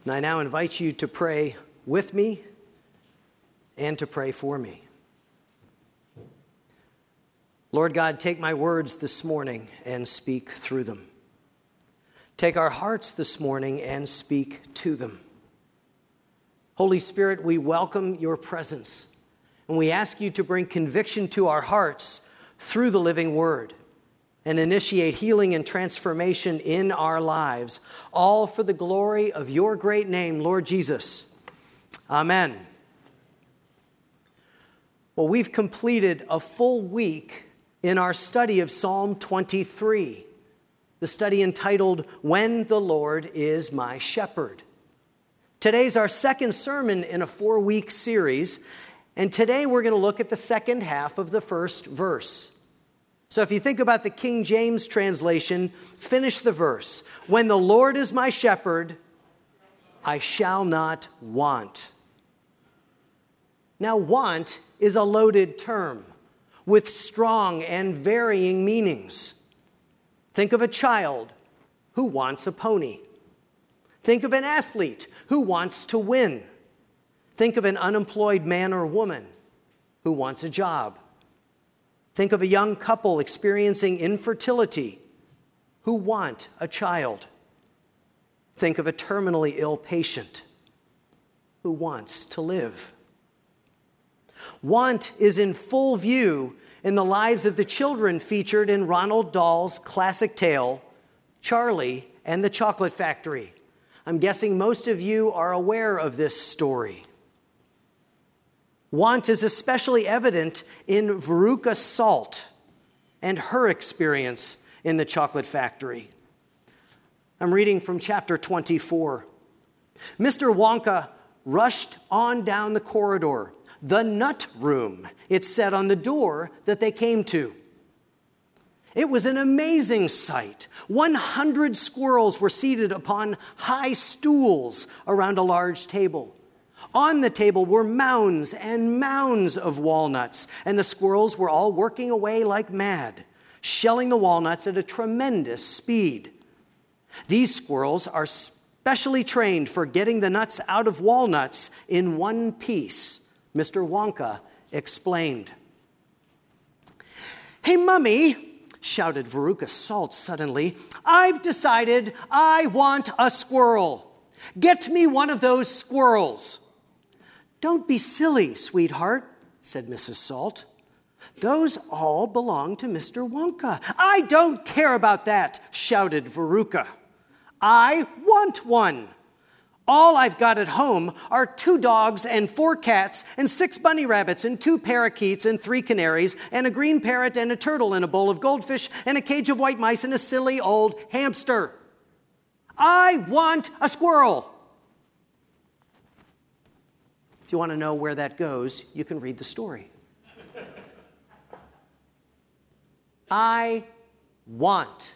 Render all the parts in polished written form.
And I now invite you to pray with me and to pray for me. Lord God, take my words this morning and speak through them. Take our hearts this morning and speak to them. Holy Spirit, we welcome your presence, and we ask you to bring conviction to our hearts through the living word and initiate healing and transformation in our lives, all for the glory of your great name, Lord Jesus. Amen. Well, we've completed a full week in our study of Psalm 23, the study entitled, When the Lord is My Shepherd. Today's our second sermon in a 4-week series, and today we're going to look at the second half of the first verse. So if you think about the King James translation, finish the verse. When the Lord is my shepherd, I shall not want. Now, want is a loaded term with strong and varying meanings. Think of a child who wants a pony. Think of an athlete who wants to win. Think of an unemployed man or woman who wants a job. Think of a young couple experiencing infertility who want a child. Think of a terminally ill patient who wants to live. Want is in full view in the lives of the children featured in Roald Dahl's classic tale, Charlie and the Chocolate Factory. I'm guessing most of you are aware of this story. Want is especially evident in Veruca Salt and her experience in the Chocolate Factory. I'm reading from chapter 24. Mr. Wonka rushed on down the corridor, the nut room, it said on the door that they came to. It was an amazing sight. 100 squirrels were seated upon high stools around a large table. On the table were mounds and mounds of walnuts, and the squirrels were all working away like mad, shelling the walnuts at a tremendous speed. These squirrels are specially trained for getting the nuts out of walnuts in one piece, Mr. Wonka explained. "Hey, Mummy," shouted Veruca Salt suddenly, "I've decided I want a squirrel. Get me one of those squirrels." "Don't be silly, sweetheart," said Mrs. Salt. "Those all belong to Mr. Wonka." "I don't care about that," shouted Veruca. "I want one. All I've got at home are 2 dogs and 4 cats and 6 bunny rabbits and 2 parakeets and 3 canaries and a green parrot and a turtle and a bowl of goldfish and a cage of white mice and a silly old hamster. I want a squirrel." If you want to know where that goes, you can read the story. I want.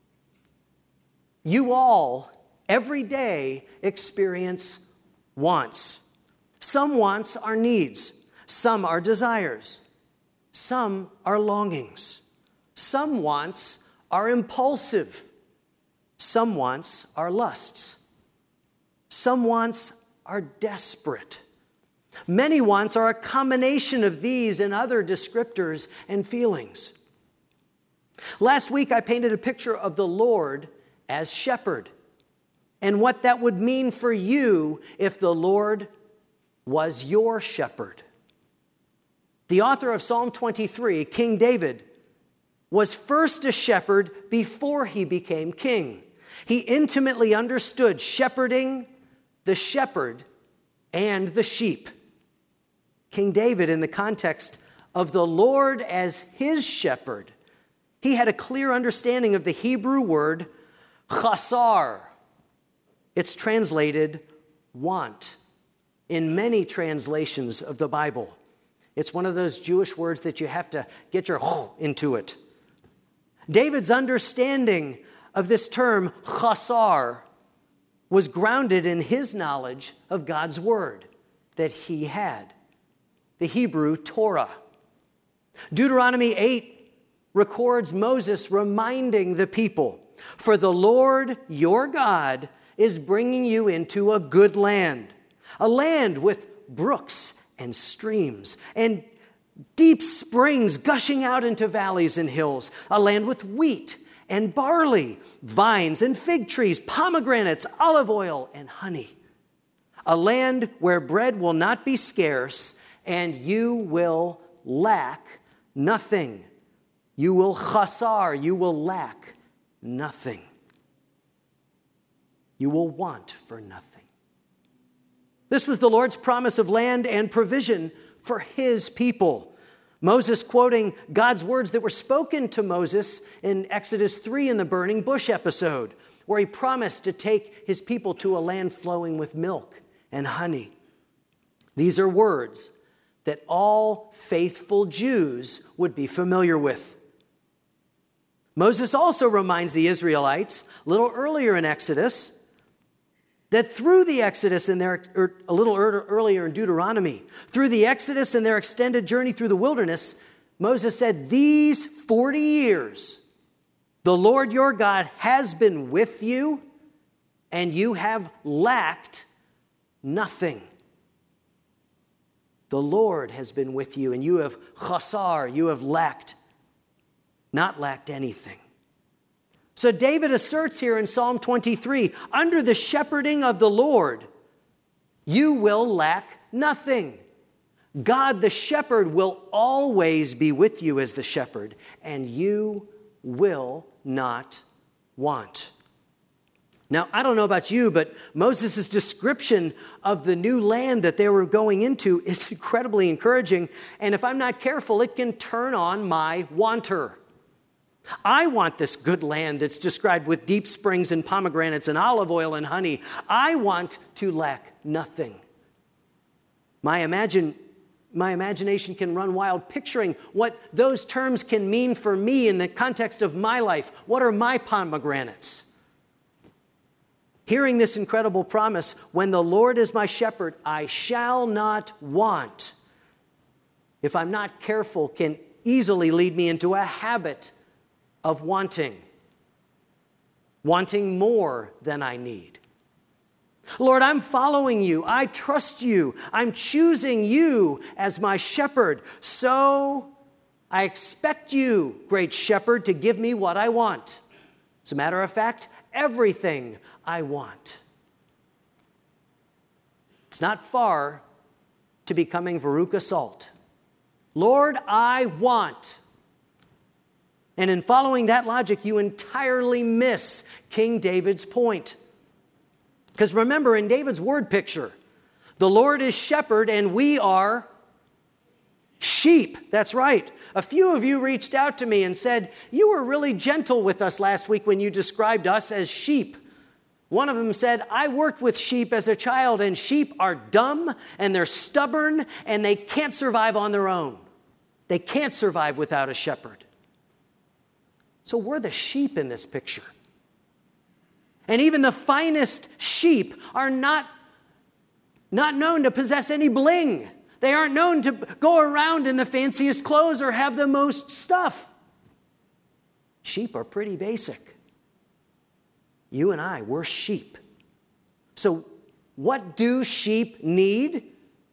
You all, every day, experience wants. Some wants are needs. Some are desires. Some are longings. Some wants are impulsive. Some wants are lusts. Some wants are desperate. Many wants are a combination of these and other descriptors and feelings. Last week, I painted a picture of the Lord as shepherd and what that would mean for you if the Lord was your shepherd. The author of Psalm 23, King David, was first a shepherd before he became king. He intimately understood shepherding, the shepherd, and the sheep. King David, in the context of the Lord as his shepherd, he had a clear understanding of the Hebrew word chasar. It's translated want in many translations of the Bible. It's one of those Jewish words that you have to get your into it. David's understanding of this term chasar was grounded in his knowledge of God's word that he had, the Hebrew Torah. Deuteronomy 8 records Moses reminding the people, "For the Lord your God is bringing you into a good land, a land with brooks and streams and deep springs gushing out into valleys and hills, a land with wheat and barley, vines and fig trees, pomegranates, olive oil, and honey. A land where bread will not be scarce and you will lack nothing. You will chasar, you will lack nothing. You will want for nothing. This was the Lord's promise of land and provision for his people. Moses quoting God's words that were spoken to Moses in Exodus 3 in the burning bush episode, where he promised to take his people to a land flowing with milk and honey. These are words that all faithful Jews would be familiar with. Moses also reminds the Israelites, a little earlier in Exodus, that through the Exodus and a little earlier in Deuteronomy, through the Exodus and their extended journey through the wilderness, Moses said, these 40 years, the Lord your God has been with you, and you have lacked nothing. The Lord has been with you, and you have chasar, you have not lacked anything. So David asserts here in Psalm 23, under the shepherding of the Lord, you will lack nothing. God the shepherd will always be with you as the shepherd, and you will not want. Now, I don't know about you, but Moses' description of the new land that they were going into is incredibly encouraging, and if I'm not careful, it can turn on my wanter. I want this good land that's described with deep springs and pomegranates and olive oil and honey. I want to lack nothing. My imagination can run wild picturing what those terms can mean for me in the context of my life. What are my pomegranates? Hearing this incredible promise, when the Lord is my shepherd, I shall not want, if I'm not careful, can easily lead me into a habit of wanting more than I need. Lord, I'm following you. I trust you. I'm choosing you as my shepherd. So I expect you, great shepherd, to give me what I want. As a matter of fact, everything I want. It's not far to becoming Veruca Salt. Lord, I want. And in following that logic, you entirely miss King David's point. Because remember, in David's word picture, the Lord is shepherd and we are sheep. That's right. A few of you reached out to me and said, you were really gentle with us last week when you described us as sheep. One of them said, I worked with sheep as a child, and sheep are dumb and they're stubborn and they can't survive on their own. They can't survive without a shepherd. So we're the sheep in this picture. And even the finest sheep are not known to possess any bling. They aren't known to go around in the fanciest clothes or have the most stuff. Sheep are pretty basic. You and I, we're sheep. So what do sheep need?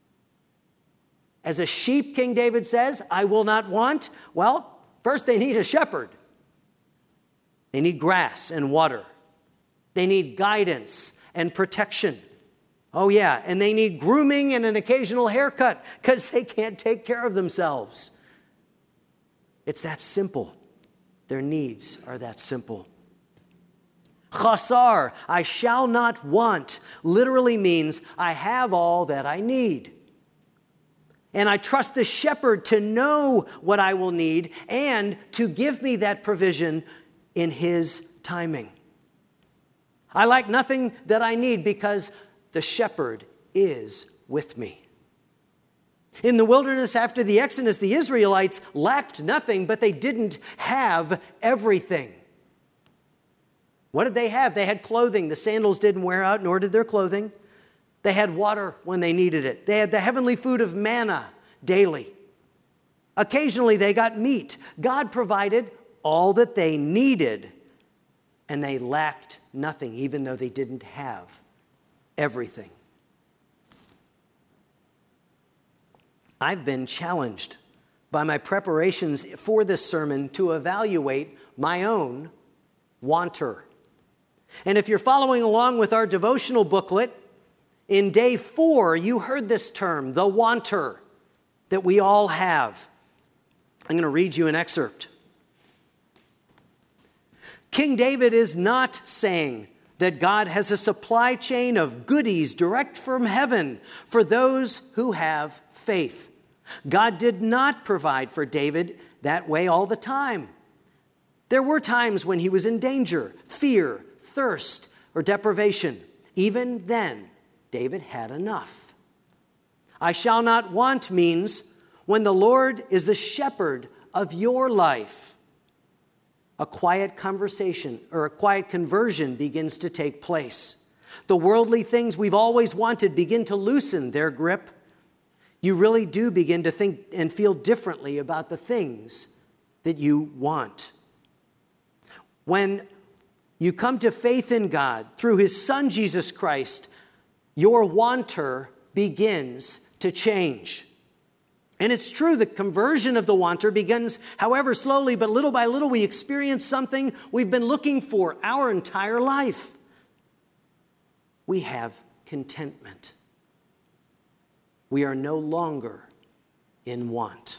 As a sheep, King David says, I will not want. Well, first they need a shepherd. They need grass and water. They need guidance and protection. Oh yeah, and they need grooming and an occasional haircut because they can't take care of themselves. It's that simple. Their needs are that simple. Chasar, I shall not want, literally means I have all that I need. And I trust the shepherd to know what I will need and to give me that provision in his timing. I lack nothing that I need because the shepherd is with me. In the wilderness after the Exodus, the Israelites lacked nothing, but they didn't have everything. What did they have? They had clothing. The sandals didn't wear out, nor did their clothing. They had water when they needed it. They had the heavenly food of manna daily. Occasionally, they got meat. God provided all that they needed, and they lacked nothing, even though they didn't have everything. I've been challenged by my preparations for this sermon to evaluate my own wanter. And if you're following along with our devotional booklet, in day 4, you heard this term, the wanter, that we all have. I'm going to read you an excerpt. King David is not saying that God has a supply chain of goodies direct from heaven for those who have faith. God did not provide for David that way all the time. There were times when he was in danger, fear, thirst, or deprivation. Even then, David had enough. I shall not want means when the Lord is the shepherd of your life. A quiet conversation or a quiet conversion begins to take place. The worldly things we've always wanted begin to loosen their grip. You really do begin to think and feel differently about the things that you want. When you come to faith in God through his Son, Jesus Christ, your wanter begins to change. And it's true, the conversion of the wanter begins, however slowly, but little by little we experience something we've been looking for our entire life. We have contentment. We are no longer in want.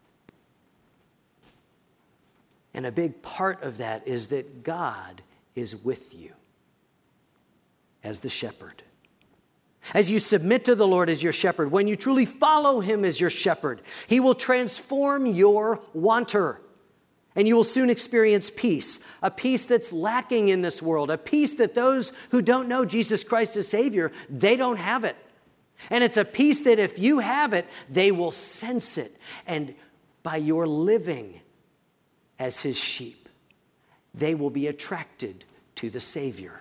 And a big part of that is that God is with you as the shepherd. As you submit to the Lord as your shepherd, when you truly follow him as your shepherd, he will transform your wanter. And you will soon experience peace, a peace that's lacking in this world, a peace that those who don't know Jesus Christ as Savior, they don't have it. And it's a peace that if you have it, they will sense it. And by your living as his sheep, they will be attracted to the Savior.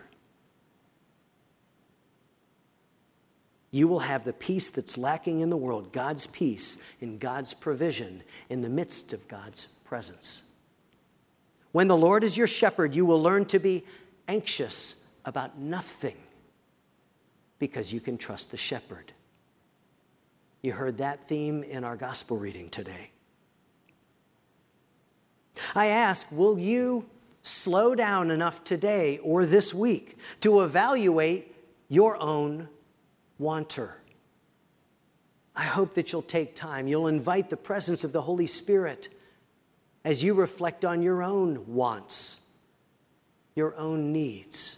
You will have the peace that's lacking in the world, God's peace and God's provision in the midst of God's presence. When the Lord is your shepherd, you will learn to be anxious about nothing because you can trust the shepherd. You heard that theme in our gospel reading today. I ask, will you slow down enough today or this week to evaluate your own wanter? I hope that you'll take time. You'll invite the presence of the Holy Spirit as you reflect on your own wants, your own needs.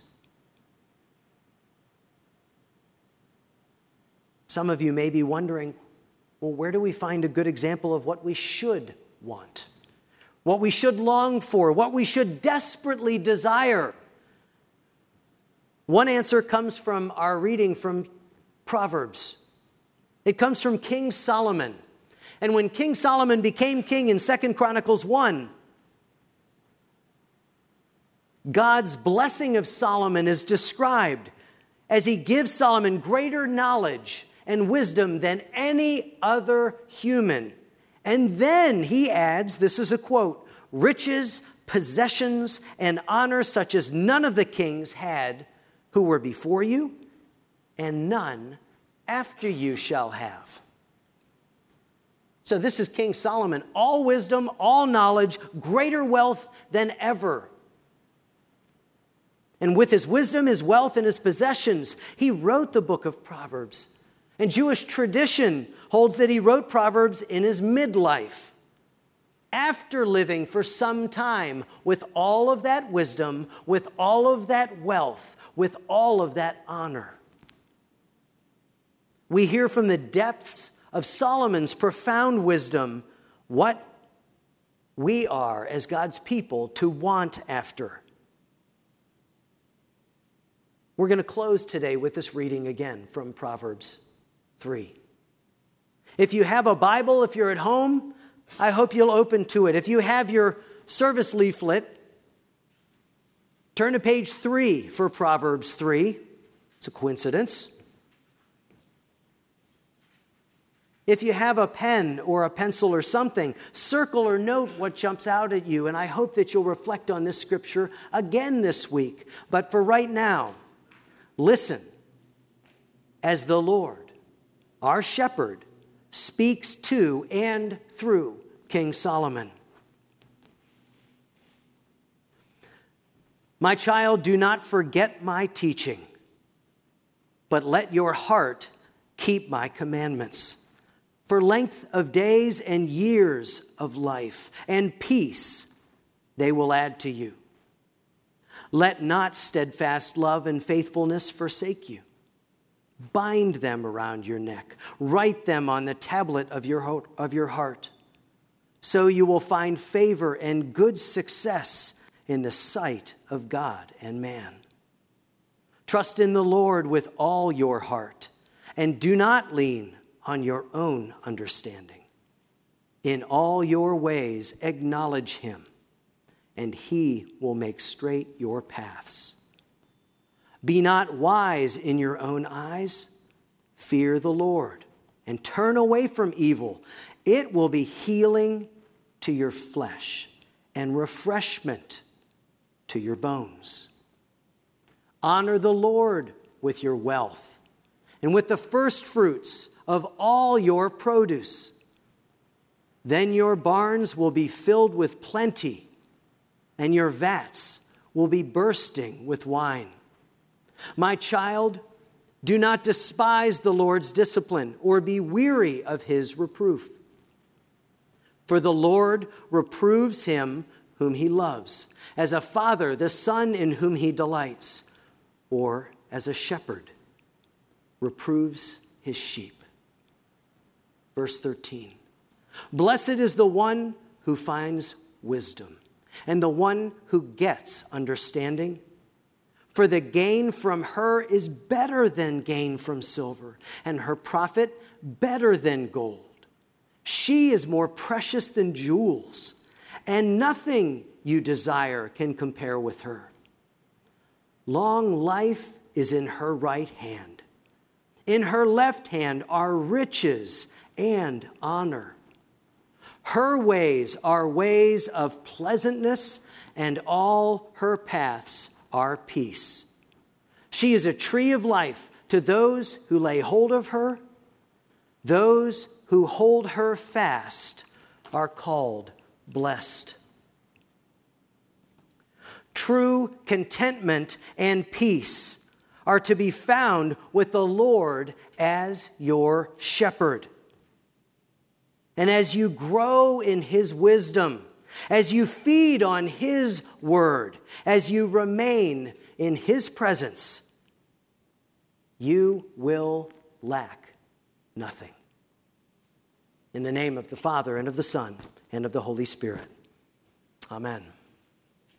Some of you may be wondering, well, where do we find a good example of what we should want? What we should long for, what we should desperately desire? One answer comes from our reading from Proverbs. It comes from King Solomon. And when King Solomon became king in 2 Chronicles 1, God's blessing of Solomon is described as he gives Solomon greater knowledge and wisdom than any other human. And then he adds, this is a quote, riches, possessions, and honor such as none of the kings had who were before you, and none after you shall have. So this is King Solomon, all wisdom, all knowledge, greater wealth than ever. And with his wisdom, his wealth, and his possessions, he wrote the book of Proverbs. And Jewish tradition holds that he wrote Proverbs in his midlife, after living for some time with all of that wisdom, with all of that wealth, with all of that honor. We hear from the depths of Solomon's profound wisdom what we are as God's people to want after. We're going to close today with this reading again from Proverbs 3. If you have a Bible, if you're at home, I hope you'll open to it. If you have your service leaflet, turn to page 3 for Proverbs 3. It's a coincidence. If you have a pen or a pencil or something, circle or note what jumps out at you. And I hope that you'll reflect on this scripture again this week. But for right now, listen as the Lord, our shepherd, speaks to and through King Solomon. My child, do not forget my teaching, but let your heart keep my commandments. For length of days and years of life and peace they will add to you. Let not steadfast love and faithfulness forsake you. Bind them around your neck. Write them on the tablet of your heart. So you will find favor and good success in the sight of God and man. Trust in the Lord with all your heart, and do not lean on your own understanding. In all your ways acknowledge him, and he will make straight your paths. Be not wise in your own eyes. Fear the Lord, and turn away from evil. It will be healing to your flesh and refreshment to your bones. Honor the Lord with your wealth and with the first fruits of all your produce. Then your barns will be filled with plenty, and your vats will be bursting with wine. My child, do not despise the Lord's discipline or be weary of his reproof. For the Lord reproves him whom he loves, as a father the son in whom he delights, or as a shepherd reproves his sheep. Verse 13, blessed is the one who finds wisdom and the one who gets understanding. For the gain from her is better than gain from silver, and her profit better than gold. She is more precious than jewels, and nothing you desire can compare with her. Long life is in her right hand. In her left hand are riches and honor. Her ways are ways of pleasantness, and all her paths are peace. She is a tree of life to those who lay hold of her. Those who hold her fast are called blessed. True contentment and peace are to be found with the Lord as your shepherd. And as you grow in his wisdom, as you feed on his word, as you remain in his presence, you will lack nothing. In the name of the Father, and of the Son, and of the Holy Spirit. Amen.